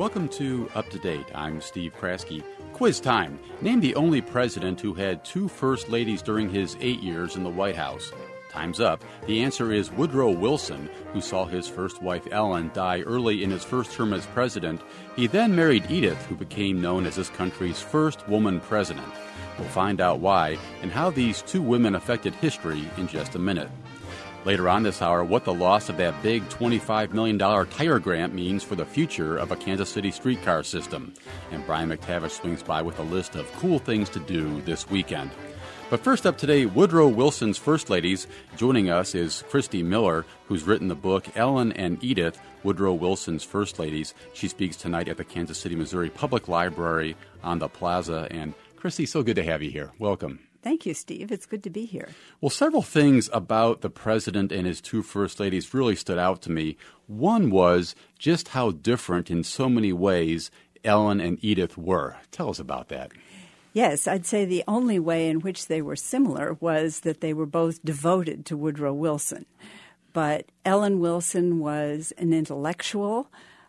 Welcome to Up to Date. I'm Steve Kraske. Quiz time. Name the only president who had two first ladies during his 8 years in the White House. Time's up. The answer is Woodrow Wilson, who saw his first wife Ellen die early in his first term as president. He then married Edith, who became known as this country's first woman president. We'll find out why and how these two women affected history in just a minute. Later on this hour, what the loss of that big $25 million tire grant means for the future of a Kansas City streetcar system. And Brian McTavish swings by with a list of cool things to do this weekend. But first up today, Woodrow Wilson's first ladies. Joining us is Christy Miller, who's written the book Ellen and Edith, Woodrow Wilson's First Ladies. She speaks tonight at the Kansas City, Missouri Public Library on the Plaza. And Christy, so good to have you here. Welcome. Thank you, Steve. It's good to be here. Well, several things about the president and his two first ladies really stood out to me. One was just how different in so many ways Ellen and Edith were. Tell us about that. Yes, I'd say the only way in which they were similar was that they were both devoted to Woodrow Wilson. But Ellen Wilson was an intellectual.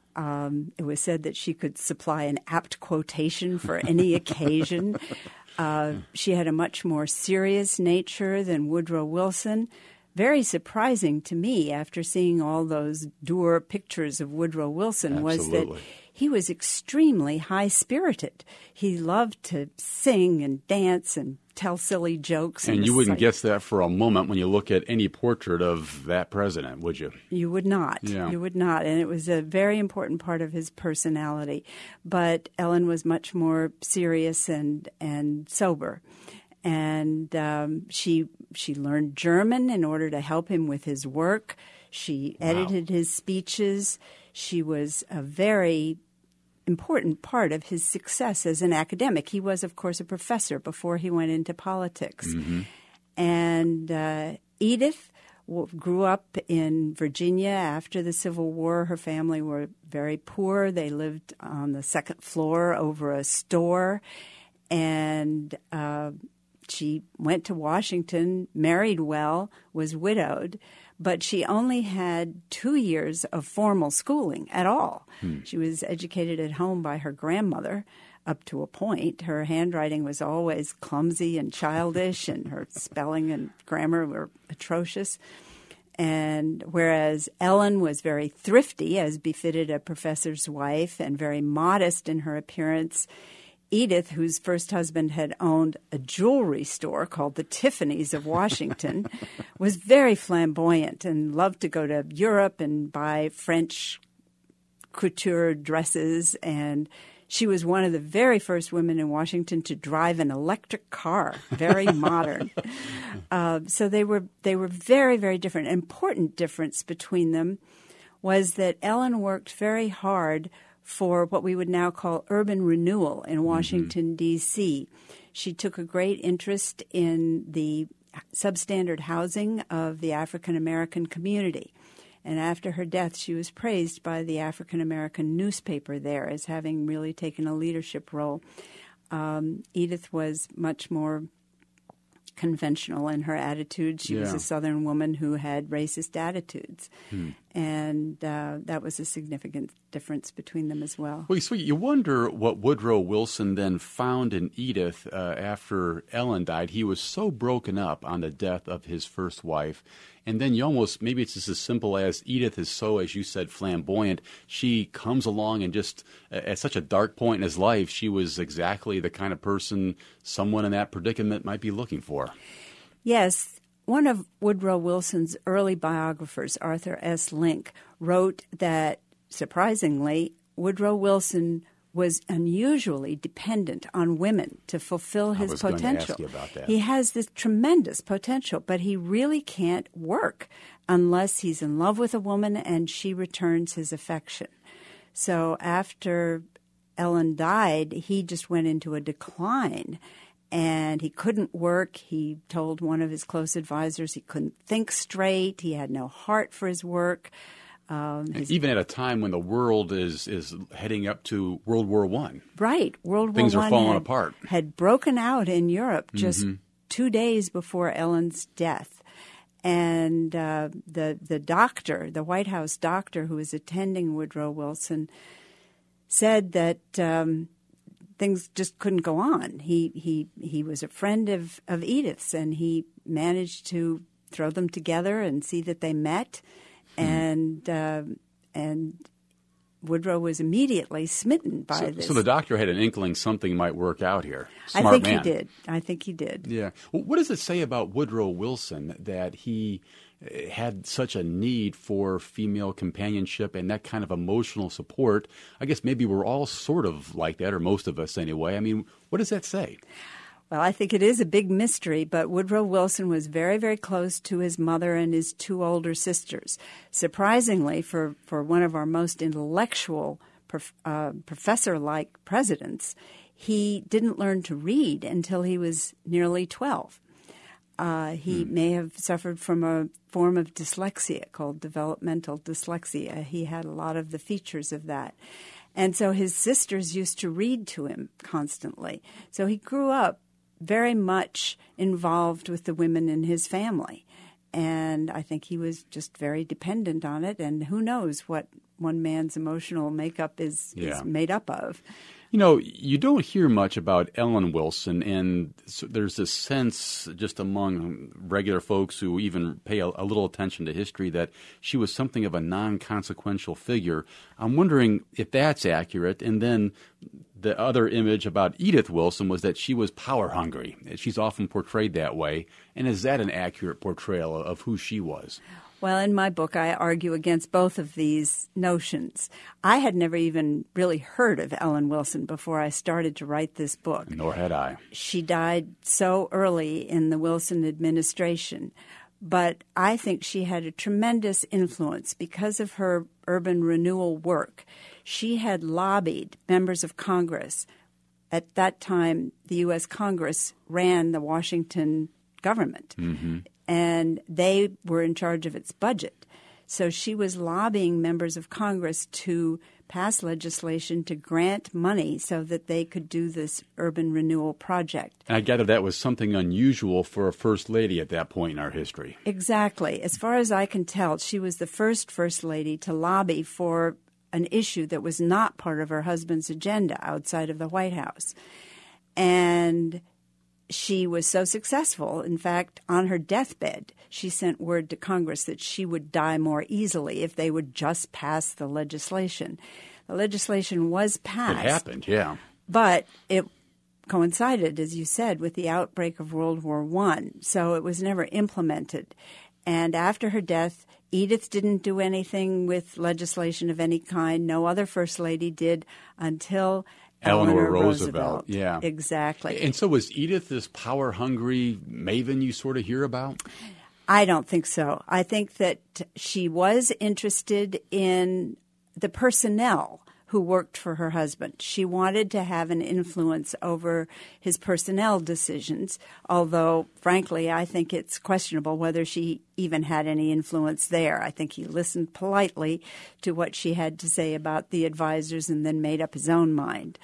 It was said that she could supply an apt quotation for any occasion. She had a much more serious nature than Woodrow Wilson. Very surprising to me after seeing all those dour pictures of Woodrow Wilson was that he was extremely high-spirited. He loved to sing and dance and tell silly jokes. And you wouldn't guess that for a moment when you look at any portrait of that president, would you? You would not. Yeah. You would not. And it was a very important part of his personality. But Ellen was much more serious and sober. And she learned German in order to help him with his work. She edited his speeches. She was a very important part of his success as an academic. He was, of course, a professor before he went into politics. Mm-hmm. And Edith grew up in Virginia after the Civil War. Her family were very poor. They lived on the second floor over a store. And she went to Washington, married well, was widowed, but she only had 2 years of formal schooling at all. She was educated at home by her grandmother up to a point. Her handwriting was always clumsy and childish, and her spelling and grammar were atrocious. And whereas Ellen was very thrifty, as befitted a professor's wife, and very modest in her appearance, Edith, whose first husband had owned a jewelry store called the Tiffany's of Washington, was very flamboyant and loved to go to Europe and buy French couture dresses. And she was one of the very first women in Washington to drive an electric car, very modern. So they were very, very different. An important difference between them was that Ellen worked very hard for what we would now call urban renewal in Washington, D.C. She took a great interest in the substandard housing of the African-American community. And after her death, she was praised by the African-American newspaper there as having really taken a leadership role. Edith was much more conventional in her attitude. She was a Southern woman who had racist attitudes. And that was a significant difference between them as well. Well, so you wonder what Woodrow Wilson then found in Edith after Ellen died. He was so broken up on the death of his first wife. And then you almost, maybe it's just as simple as Edith is so, as you said, flamboyant. She comes along and just, at such a dark point in his life, she was exactly the kind of person someone in that predicament might be looking for. Yes. One of Woodrow Wilson's early biographers, Arthur S. Link, wrote that, surprisingly, Woodrow Wilson was unusually dependent on women to fulfill his potential. I was going to ask you about that. He has this tremendous potential, but he really can't work unless he's in love with a woman and she returns his affection. So after Ellen died, he just went into a decline. And he couldn't work. He told one of his close advisors he couldn't think straight. He had no heart for his work. Even at a time when the world is heading up to World War I. Right. World War I things are falling apart. Had broken out in Europe just 2 days before Ellen's death. And the doctor, the White House doctor who was attending Woodrow Wilson, said that things just couldn't go on. He was a friend of Edith's, and he managed to throw them together and see that they met, and Woodrow was immediately smitten by this. So the doctor had an inkling something might work out here. I think he did. Yeah. Well, what does it say about Woodrow Wilson that he had such a need for female companionship and that kind of emotional support? I guess maybe we're all sort of like that, or most of us anyway. I mean, what does that say? Well, I think it is a big mystery, but Woodrow Wilson was very, very close to his mother and his two older sisters. Surprisingly, for one of our most intellectual professor-like presidents, he didn't learn to read until he was nearly 12. He may have suffered from a form of dyslexia called developmental dyslexia. He had a lot of the features of that. And so his sisters used to read to him constantly. So he grew up very much involved with the women in his family. And I think he was just very dependent on it. And who knows what one man's emotional makeup is made up of. You know, you don't hear much about Ellen Wilson, and so there's this sense just among regular folks who even pay a little attention to history that she was something of a non-consequential figure. I'm wondering if that's accurate. And then the other image about Edith Wilson was that she was power-hungry. She's often portrayed that way. And is that an accurate portrayal of who she was? Well, in my book, I argue against both of these notions. I had never even really heard of Ellen Wilson before I started to write this book. Nor had I. She died so early in the Wilson administration, but I think she had a tremendous influence because of her urban renewal work. She had lobbied members of Congress. At that time, the U.S. Congress ran the Washington government. Mm-hmm. And they were in charge of its budget. So she was lobbying members of Congress to pass legislation to grant money so that they could do this urban renewal project. And I gather that was something unusual for a first lady at that point in our history. Exactly. As far as I can tell, she was the first lady to lobby for an issue that was not part of her husband's agenda outside of the White House. And she was so successful. In fact, on her deathbed, she sent word to Congress that she would die more easily if they would just pass the legislation. The legislation was passed. It happened, yeah. But it coincided, as you said, with the outbreak of World War I, so it was never implemented. And after her death, Edith didn't do anything with legislation of any kind. No other first lady did until Eleanor Roosevelt. Yeah. Exactly. And so was Edith this power-hungry maven you sort of hear about? I don't think so. I think that she was interested in the personnel who worked for her husband. She wanted to have an influence over his personnel decisions, although, frankly, I think it's questionable whether she even had any influence there. I think he listened politely to what she had to say about the advisors and then made up his own mind.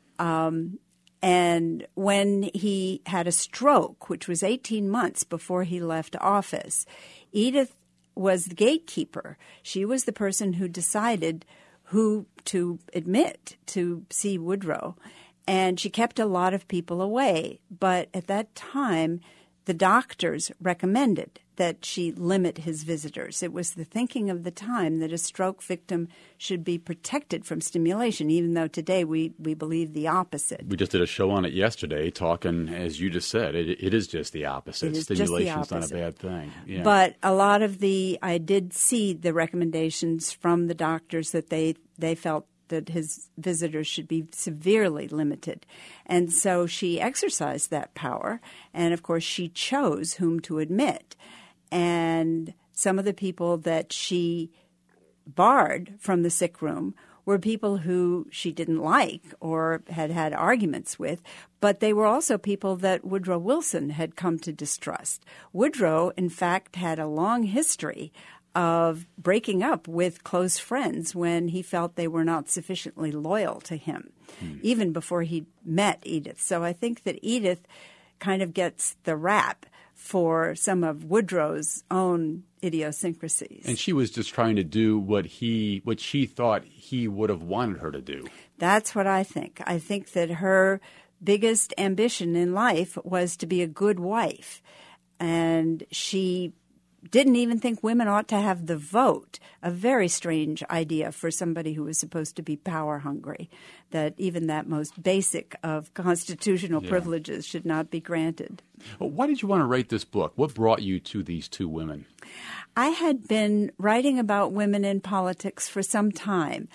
And when he had a stroke, which was 18 months before he left office, Edith was the gatekeeper. She was the person who decided who to admit to see Woodrow. And she kept a lot of people away. But at that time, the doctors recommended that she limit his visitors. It was the thinking of the time that a stroke victim should be protected from stimulation, even though today we believe the opposite. We just did a show on it yesterday talking, as you just said, it is just the opposite. Stimulation's not a bad thing. Yeah. But a lot of I did see the recommendations from the doctors that they felt that his visitors should be severely limited. And so she exercised that power. And, of course, she chose whom to admit. And some of the people that she barred from the sick room were people who she didn't like or had arguments with, but they were also people that Woodrow Wilson had come to distrust. Woodrow, in fact, had a long history of breaking up with close friends when he felt they were not sufficiently loyal to him, even before he met Edith. So I think that Edith kind of gets the rap for some of Woodrow's own idiosyncrasies. And she was just trying to do what she thought he would have wanted her to do. That's what I think. I think that her biggest ambition in life was to be a good wife. And she didn't even think women ought to have the vote, a very strange idea for somebody who was supposed to be power hungry, that even that most basic of constitutional privileges should not be granted. Well, why did you want to write this book? What brought you to these two women? I had been writing about women in politics for some time.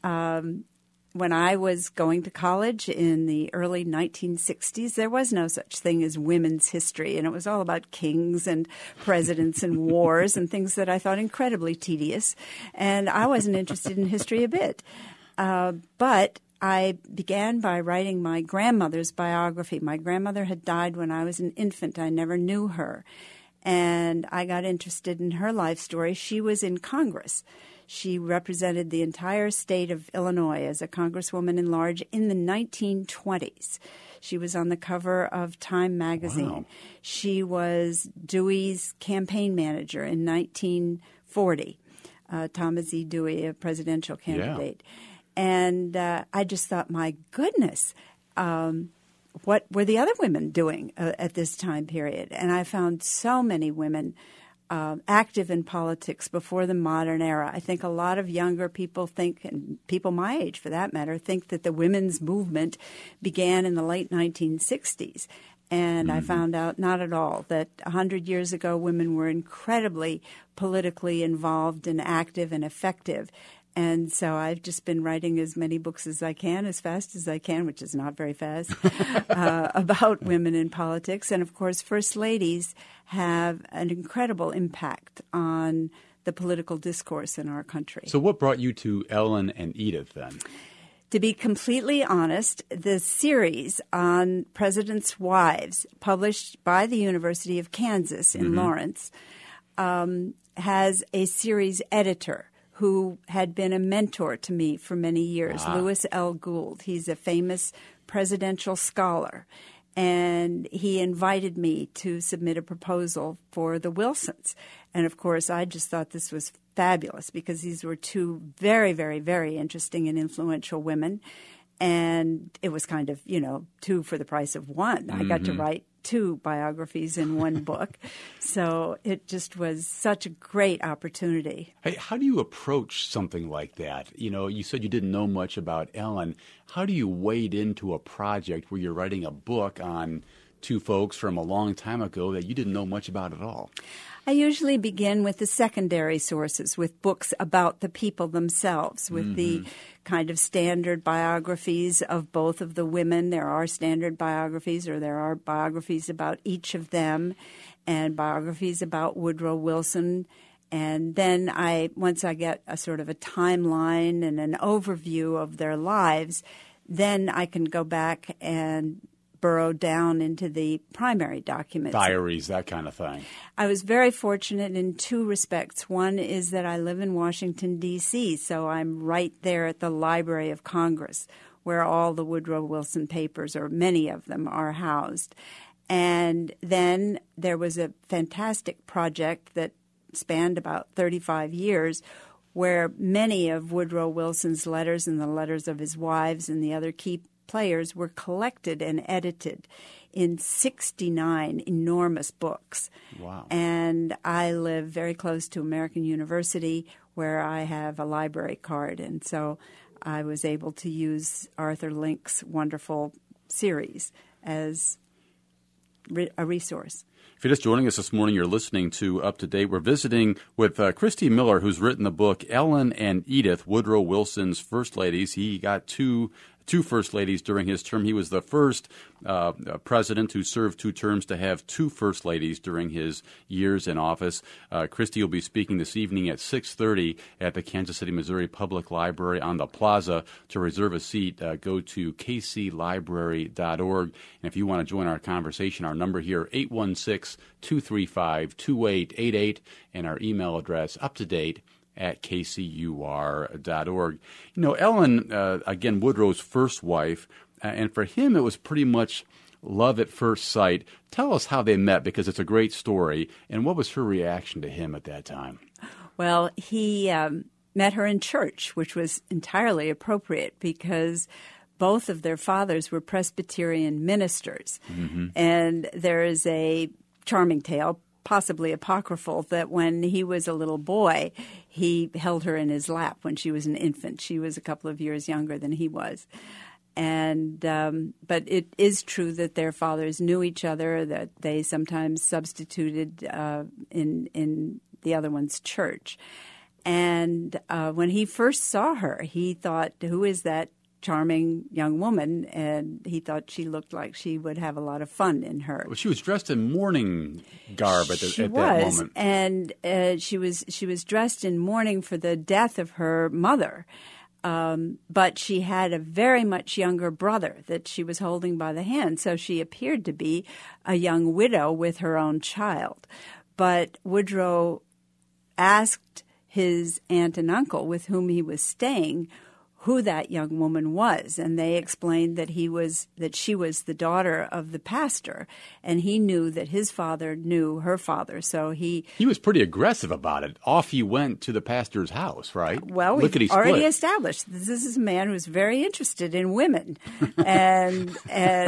When I was going to college in the early 1960s, there was no such thing as women's history, and it was all about kings and presidents and wars and things that I thought incredibly tedious, and I wasn't interested in history a bit. But I began by writing my grandmother's biography. My grandmother had died when I was an infant. I never knew her, and I got interested in her life story. She was in Congress. She represented the entire state of Illinois as a congresswoman in large in the 1920s. She was on the cover of Time magazine. Wow. She was Dewey's campaign manager in 1940, Thomas E. Dewey, a presidential candidate. Yeah. And I just thought, my goodness, what were the other women doing at this time period? And I found so many women active in politics before the modern era. I think a lot of younger people think, and people my age for that matter, think that the women's movement began in the late 1960s. And I found out not at all, that 100 years ago women were incredibly politically involved and active and effective. And so I've just been writing as many books as I can, as fast as I can, which is not very fast, about women in politics. And, of course, First Ladies have an incredible impact on the political discourse in our country. So what brought you to Ellen and Edith then? To be completely honest, the series on presidents' wives, published by the University of Kansas in Lawrence, has a series editor who had been a mentor to me for many years, Louis L. Gould. He's a famous presidential scholar, and he invited me to submit a proposal for the Wilsons. And, of course, I just thought this was fabulous because these were two very, very, very interesting and influential women. And it was kind of, two for the price of one. I got to write two biographies in one book. So it just was such a great opportunity. Hey, how do you approach something like that? You said you didn't know much about Ellen. How do you wade into a project where you're writing a book on two folks from a long time ago that you didn't know much about at all? I usually begin with the secondary sources, with books about the people themselves, with the kind of standard biographies of both of the women. There are standard biographies, or there are biographies about each of them, and biographies about Woodrow Wilson. And then once I get a sort of a timeline and an overview of their lives, then I can go back and burrow down into the primary documents. Diaries, that kind of thing. I was very fortunate in two respects. One is that I live in Washington, D.C., so I'm right there at the Library of Congress, where all the Woodrow Wilson papers, or many of them, are housed. And then there was a fantastic project that spanned about 35 years where many of Woodrow Wilson's letters and the letters of his wives and the other key players were collected and edited in 69 enormous books. Wow. And I live very close to American University, where I have a library card. And so I was able to use Arthur Link's wonderful series as a resource. If you're just joining us this morning, you're listening to Up to Date. We're visiting with Christy Miller, who's written the book Ellen and Edith, Woodrow Wilson's First Ladies. He got two first ladies during his term. He was the first president who served two terms to have two first ladies during his years in office. Christy will be speaking this evening at 6:30 at the Kansas City, Missouri Public Library on the Plaza. To reserve a seat, go to kclibrary.org. And if you want to join our conversation, our number here, 816-235-2888, and our email address, uptodate@kcur.org. Ellen, again, Woodrow's first wife, and for him it was pretty much love at first sight. Tell us how they met, because it's a great story, and what was her reaction to him at that time? Well, he met her in church, which was entirely appropriate because both of their fathers were Presbyterian ministers. Mm-hmm. And there is a charming tale, possibly apocryphal, that when he was a little boy, he held her in his lap when she was an infant. She was a couple of years younger than he was. And but it is true that their fathers knew each other, that they sometimes substituted in the other one's church. And when he first saw her, he thought, who is that charming young woman? And he thought she looked like she would have a lot of fun in her. Well, she was dressed in mourning garb at that moment. And she was dressed in mourning for the death of her mother. But she had a very much younger brother that she was holding by the hand. So she appeared to be a young widow with her own child. But Woodrow asked his aunt and uncle with whom he was staying who that young woman was, and they explained that she was the daughter of the pastor, and he knew that his father knew her father, so he was pretty aggressive about it. Off he went to the pastor's house, right? Well, we've already established this is a man who's very interested in women, and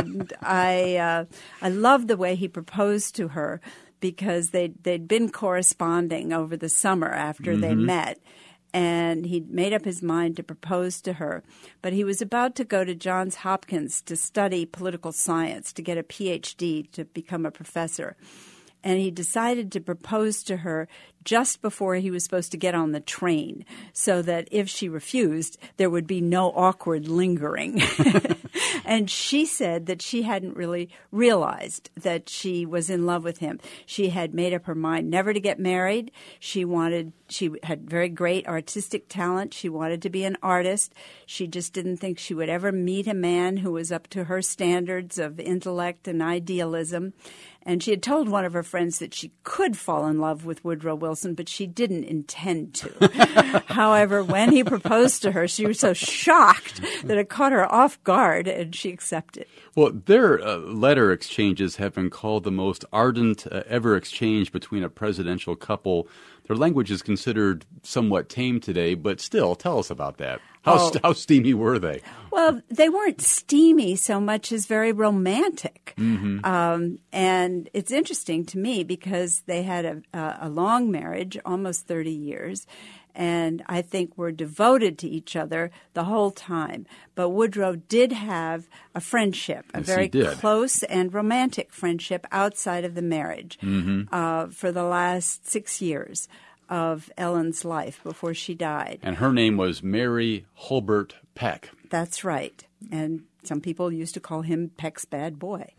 I love the way he proposed to her, because they'd been corresponding over the summer after they met. And he'd made up his mind to propose to her. But he was about to go to Johns Hopkins to study political science, to get a Ph.D., to become a professor. And he decided to propose to her just before he was supposed to get on the train, so that if she refused, there would be no awkward lingering. And she said that she hadn't really realized that she was in love with him. She had made up her mind never to get married. She had very great artistic talent. She wanted to be an artist. She just didn't think she would ever meet a man who was up to her standards of intellect and idealism. And she had told one of her friends that she could fall in love with Woodrow Wilson, but she didn't intend to. However, when he proposed to her, she was so shocked that it caught her off guard, and she accepted. Well, their letter exchanges have been called the most ardent ever exchange between a presidential couple. Their language is considered somewhat tame today, but still, tell us about that. How steamy were they? Well, they weren't steamy so much as very romantic. Mm-hmm. And it's interesting to me because they had a long marriage, almost 30 years, and I think were devoted to each other the whole time. But Woodrow did have a friendship, a very close and romantic friendship outside of the marriage for the last 6 years of Ellen's life before she died. And her name was Mary Hulbert Peck. That's right. And some people used to call him Peck's bad boy.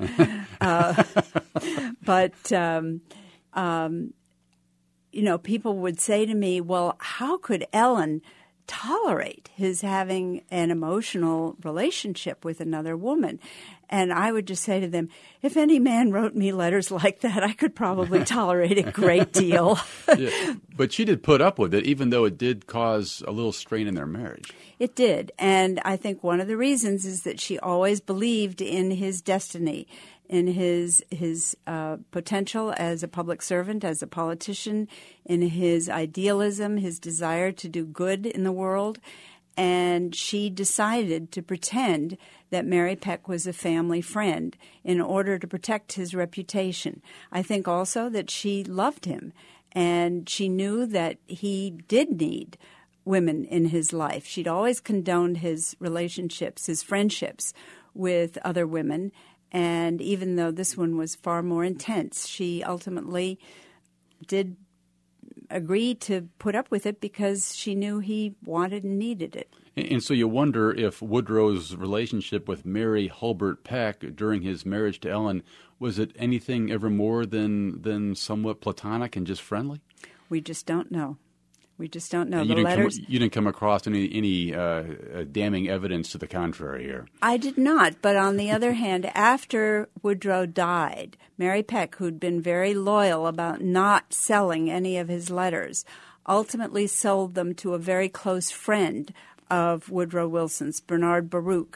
People would say to me, well, how could Ellen tolerate his having an emotional relationship with another woman? And I would just say to them, if any man wrote me letters like that, I could probably tolerate a great deal. Yeah, but she did put up with it, even though it did cause a little strain in their marriage. It did. And I think one of the reasons is that she always believed in his destiny, in his potential as a public servant, as a politician, in his idealism, his desire to do good in the world. And she decided to pretend that Mary Peck was a family friend in order to protect his reputation. I think also that she loved him, and she knew that he did need women in his life. She'd always condoned his relationships, his friendships with other women, and even though this one was far more intense, she ultimately did agree to put up with it because she knew he wanted and needed it. And so you wonder if Woodrow's relationship with Mary Hulbert Peck during his marriage to Ellen, was it anything ever more than somewhat platonic and just friendly? We just don't know. We just don't know. You didn't come across any damning evidence to the contrary here. I did not. But on the other hand, after Woodrow died, Mary Peck, who'd been very loyal about not selling any of his letters, ultimately sold them to a very close friend of Woodrow Wilson's, Bernard Baruch.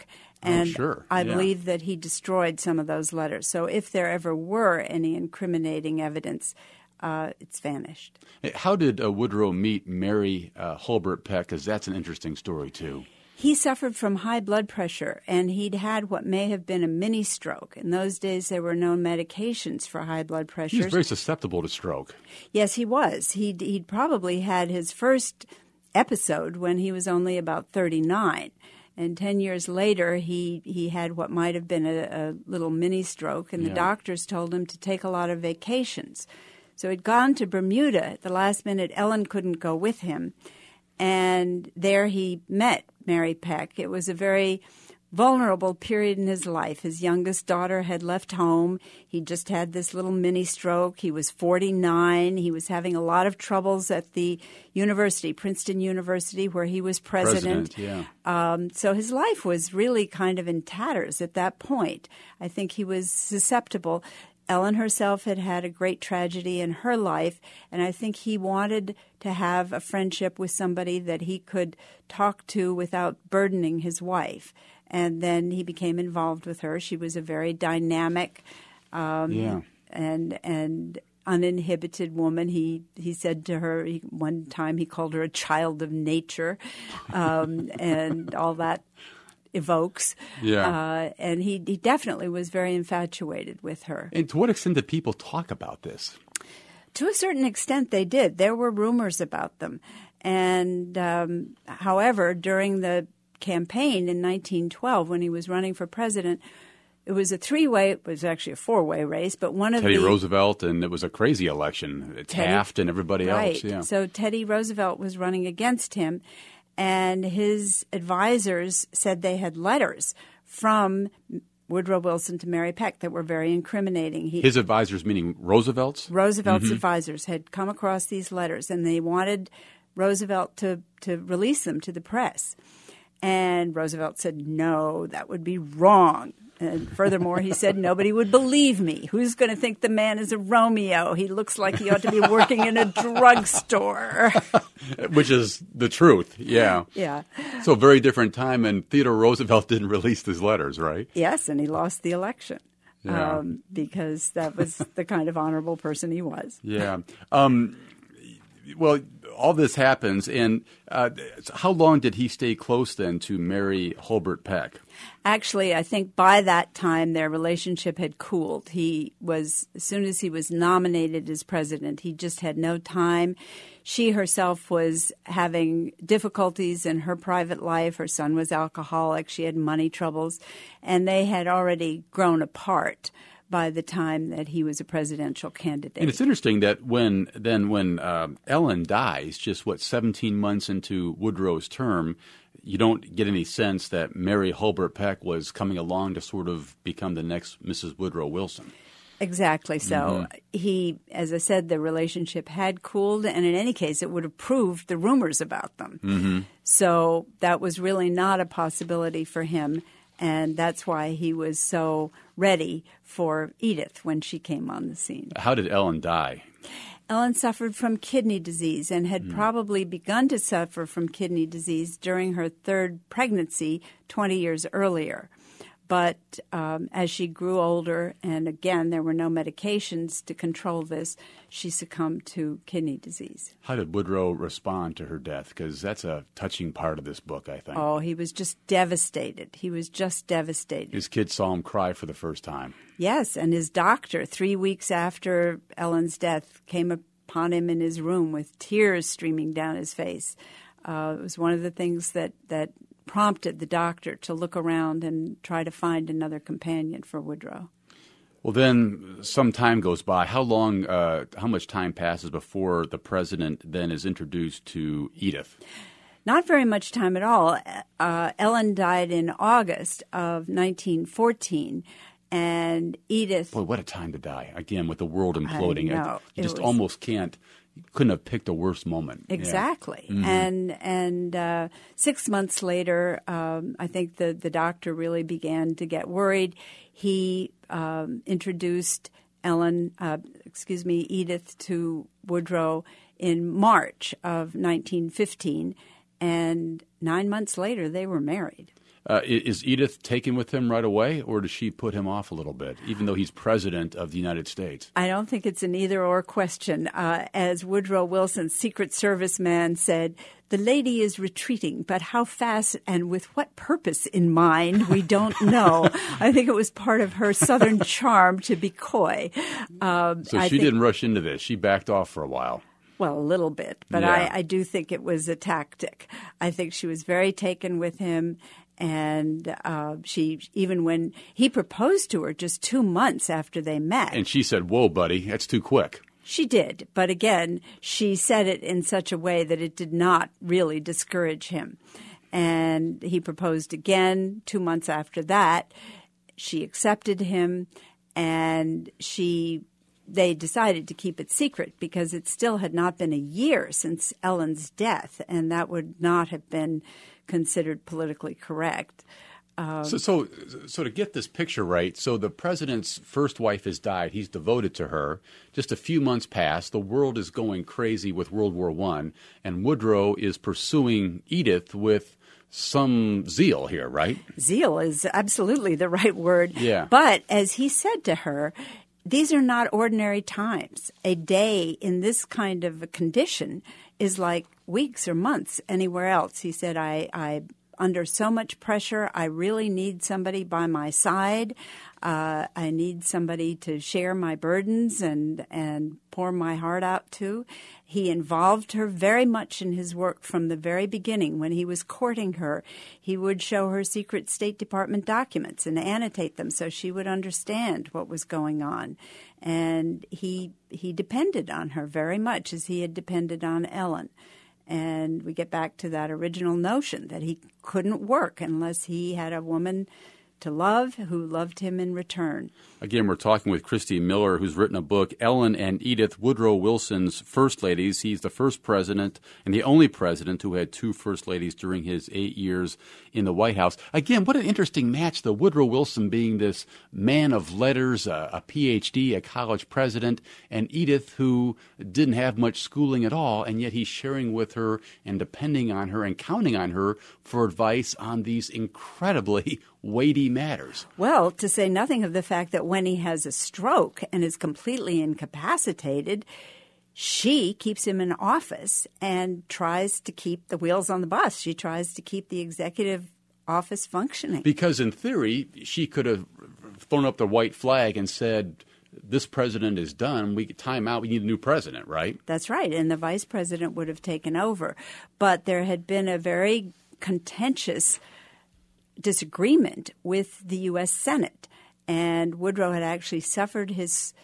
And sure. I Yeah. believe that he destroyed some of those letters. So if there ever were any incriminating evidence, it's vanished. How did Woodrow meet Mary Hulbert Peck? Because that's an interesting story, too. He suffered from high blood pressure, and he'd had what may have been a mini stroke. In those days, there were no medications for high blood pressure. He was very susceptible to stroke. Yes, he was. He'd probably had his first episode when he was only about 39. And 10 years later, he had what might have been a little mini stroke, and the doctors told him to take a lot of vacations. So he'd gone to Bermuda at the last minute. Ellen couldn't go with him. And there he met Mary Peck. It was a very vulnerable period in his life. His youngest daughter had left home. He just had this little mini stroke. He was 49. He was having a lot of troubles at the university, Princeton University, where he was president. So his life was really kind of in tatters at that point. I think he was susceptible. Ellen herself had had a great tragedy in her life, and I think he wanted to have a friendship with somebody that he could talk to without burdening his wife. And then he became involved with her. She was a very dynamic and uninhibited woman. He said to her one time he called her a child of nature, and all that evokes. And he definitely was very infatuated with her. And to what extent did people talk about this? To a certain extent, they did. There were rumors about them. And however, during the campaign in 1912, when he was running for president, it was a three-way, it was actually a four-way race, but one of Teddy Roosevelt, and it was a crazy election. Taft and everybody else. Yeah. So Teddy Roosevelt was running against him, and his advisors said they had letters from Woodrow Wilson to Mary Peck that were very incriminating. His advisors, meaning Roosevelt's? Roosevelt's advisors had come across these letters, and they wanted Roosevelt to release them to the press. And Roosevelt said, no, that would be wrong. And furthermore, he said, nobody would believe me. Who's going to think the man is a Romeo? He looks like he ought to be working in a drugstore. Which is the truth, yeah. Yeah. So very different time, and Theodore Roosevelt didn't release his letters, right? Yes, and he lost the election. Yeah. Because that was the kind of honorable person he was. Yeah. Well, all this happens, and how long did he stay close then to Mary Hulbert Peck? Actually, I think by that time their relationship had cooled. He was, as soon as he was nominated as president, he just had no time. She herself was having difficulties in her private life. Her son was alcoholic. She had money troubles, and they had already grown apart by the time that he was a presidential candidate. And it's interesting that when Ellen dies, just 17 months into Woodrow's term, you don't get any sense that Mary Hulbert Peck was coming along to sort of become the next Mrs. Woodrow Wilson. Exactly so. He, as I said, the relationship had cooled, and in any case, it would have proved the rumors about them. So that was really not a possibility for him. And that's why he was so ready for Edith when she came on the scene. How did Ellen die? Ellen suffered from kidney disease and had probably begun to suffer from kidney disease during her third pregnancy 20 years earlier. But as she grew older, and again, there were no medications to control this, she succumbed to kidney disease. How did Woodrow respond to her death? Because that's a touching part of this book, I think. Oh, he was just devastated. He was just devastated. His kids saw him cry for the first time. Yes, and his doctor, 3 weeks after Ellen's death, came upon him in his room with tears streaming down his face. It was one of the things that prompted the doctor to look around and try to find another companion for Woodrow. Well, then some time goes by. How much time passes before the president then is introduced to Edith? Not very much time at all. Ellen died in August of 1914, and Edith... Boy, what a time to die. Again, with the world imploding. I know. You just almost can't... Couldn't have picked a worse moment. Exactly. Yeah. And 6 months later, I think the doctor really began to get worried. He introduced Edith to Woodrow in March of 1915, and 9 months later they were married. Is Edith taken with him right away, or does she put him off a little bit, even though he's president of the United States? I don't think it's an either-or question. As Woodrow Wilson, Secret Service man, said, "The lady is retreating, but how fast and with what purpose in mind, we don't know." I think it was part of her Southern charm to be coy. So she didn't rush into this. She backed off for a while. Well, a little bit, but yeah. I do think it was a tactic. I think she was very taken with him, and she, even when he proposed to her just 2 months after they met. And she said, "Whoa, buddy, that's too quick." She did, but again, she said it in such a way that it did not really discourage him. And he proposed again 2 months after that. She accepted him, and they decided to keep it secret because it still had not been a year since Ellen's death, and that would not have been considered politically correct. So to get this picture right, so the president's first wife has died. He's devoted to her. Just a few months pass. The world is going crazy with World War I, and Woodrow is pursuing Edith with some zeal here, right? Zeal is absolutely the right word. Yeah. But as he said to her, these are not ordinary times. A day in this kind of a condition is like weeks or months anywhere else. He said, I under so much pressure, I really need somebody by my side. I need somebody to share my burdens and pour my heart out to. He involved her very much in his work from the very beginning. When he was courting her, he would show her secret State Department documents and annotate them so she would understand what was going on. And he depended on her very much as he had depended on Ellen. And we get back to that original notion that he couldn't work unless he had a woman to love who loved him in return. Again, we're talking with Christy Miller, who's written a book, Ellen and Edith, Woodrow Wilson's First Ladies. He's the first president and the only president who had two first ladies during his 8 years in the White House. Again, what an interesting match, though. Woodrow Wilson being this man of letters, a PhD, a college president, and Edith, who didn't have much schooling at all, and yet he's sharing with her and depending on her and counting on her for advice on these incredibly weighty matters. Well, to say nothing of the fact that when he has a stroke and is completely incapacitated, she keeps him in office and tries to keep the wheels on the bus. She tries to keep the executive office functioning. Because in theory, she could have thrown up the white flag and said, this president is done. We time out. We need a new president, right? That's right. And the vice president would have taken over. But there had been a very contentious disagreement with the U.S. Senate. And Woodrow had actually suffered his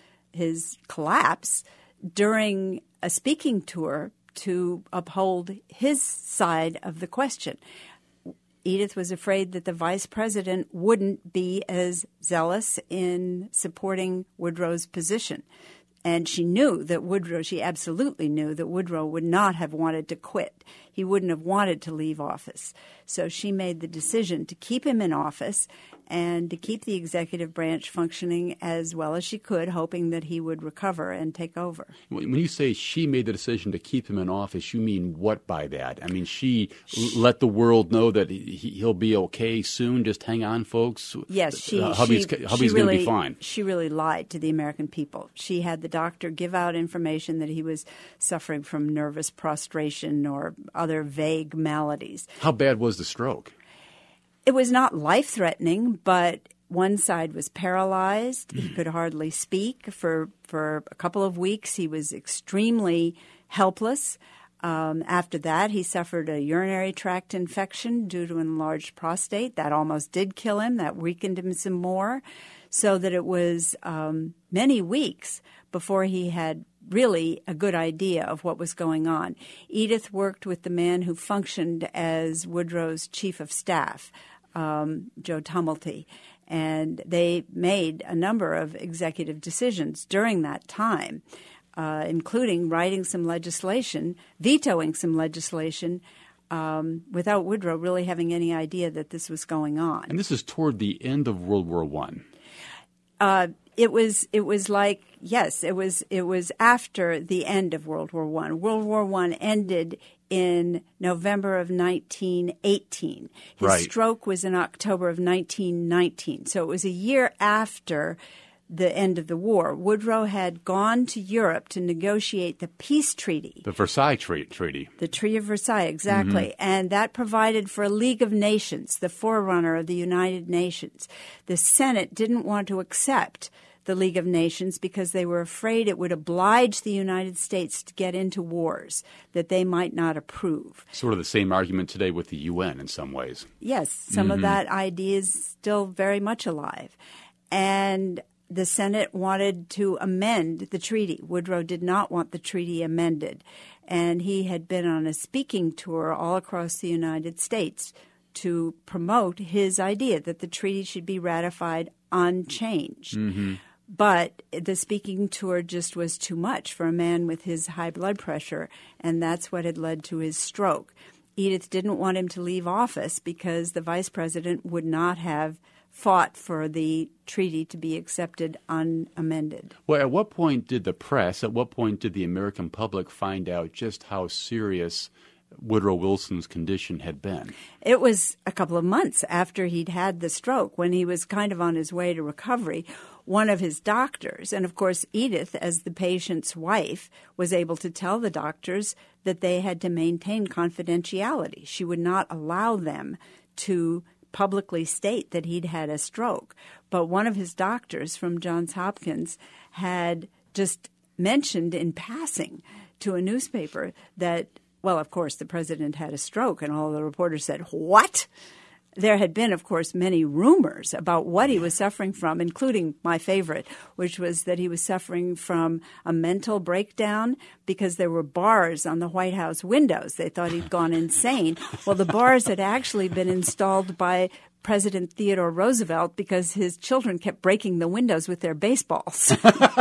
collapse during a speaking tour to uphold his side of the question. Edith was afraid that the vice president wouldn't be as zealous in supporting Woodrow's position. And she absolutely knew that Woodrow would not have wanted to quit. He wouldn't have wanted to leave office. So she made the decision to keep him in office and to keep the executive branch functioning as well as she could, hoping that he would recover and take over. When you say she made the decision to keep him in office, you mean what by that? I mean, she let the world know that he'll be okay soon. Just hang on, folks. Yes, hubby's going to be fine. She really lied to the American people. She had the doctor give out information that he was suffering from nervous prostration or other vague maladies. How bad was the stroke? It was not life-threatening, but one side was paralyzed. He could hardly speak. For a couple of weeks, he was extremely helpless. After that, he suffered a urinary tract infection due to an enlarged prostate. That almost did kill him. That weakened him some more, so that it was many weeks before he had really a good idea of what was going on. Edith worked with the man who functioned as Woodrow's chief of staff, Joe Tumulty, and they made a number of executive decisions during that time, including writing some legislation, vetoing some legislation, without Woodrow really having any idea that this was going on. And this is toward the end of World War I. It was like, yes, it was after the end of World War I. World War I ended in November of 1918. His stroke was in October of 1919. So it was a year after the end of the war. Woodrow had gone to Europe to negotiate the peace treaty. The Versailles Treaty. The Treaty of Versailles, exactly. And that provided for a League of Nations, the forerunner of the United Nations. The Senate didn't want to accept the League of Nations because they were afraid it would oblige the United States to get into wars that they might not approve. Sort of the same argument today with the UN in some ways. Yes, some of that idea is still very much alive. And the Senate wanted to amend the treaty. Woodrow did not want the treaty amended. And he had been on a speaking tour all across the United States to promote his idea that the treaty should be ratified unchanged. But the speaking tour just was too much for a man with his high blood pressure, and that's what had led to his stroke. Edith didn't want him to leave office because the vice president would not have fought for the treaty to be accepted unamended. Well, at what point did the American public find out just how serious Woodrow Wilson's condition had been? It was a couple of months after he'd had the stroke, when he was kind of on his way to recovery. One of his doctors, and of course Edith, as the patient's wife, was able to tell the doctors that they had to maintain confidentiality. She would not allow them to publicly state that he'd had a stroke. But one of his doctors from Johns Hopkins had just mentioned in passing to a newspaper that, well, of course, the president had a stroke, and all the reporters said, "What?" There had been, of course, many rumors about what he was suffering from, including my favorite, which was that he was suffering from a mental breakdown because there were bars on the White House windows. They thought he'd gone insane. Well, the bars had actually been installed by President Theodore Roosevelt because his children kept breaking the windows with their baseballs.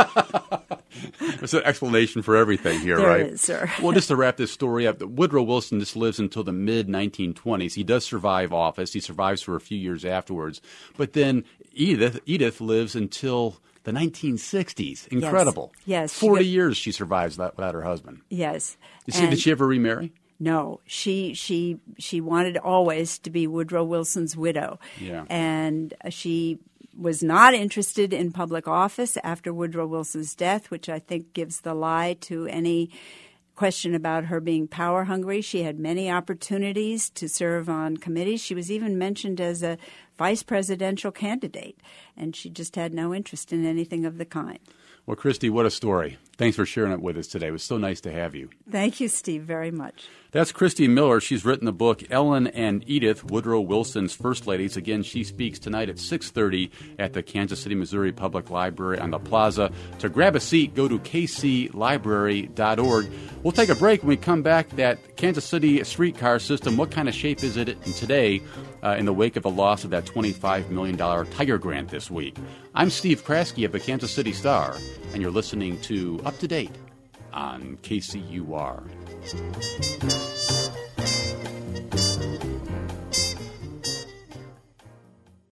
There's an explanation for everything here, there right? There is, sir. Well, just to wrap this story up, Woodrow Wilson just lives until the mid-1920s. He does survive office. He survives for a few years afterwards. But then Edith lives until the 1960s. Incredible. Yes. 40 years she survives without her husband. Yes. Did she ever remarry? No, she wanted always to be Woodrow Wilson's widow. Yeah. And she was not interested in public office after Woodrow Wilson's death, which I think gives the lie to any question about her being power hungry. She had many opportunities to serve on committees. She was even mentioned as a vice presidential candidate, and she just had no interest in anything of the kind. Well, Christy, what a story. Thanks for sharing it with us today. It was so nice to have you. Thank you, Steve, very much. That's Christy Miller. She's written the book Ellen and Edith, Woodrow Wilson's First Ladies. Again, she speaks tonight at 6:30 at the Kansas City, Missouri Public Library on the Plaza. To grab a seat, go to kclibrary.org. We'll take a break. When we come back, that Kansas City streetcar system, what kind of shape is it in today in the wake of the loss of that $25 million Tiger grant this week? I'm Steve Kraske of the Kansas City Star, and you're listening to Up to Date on KCUR.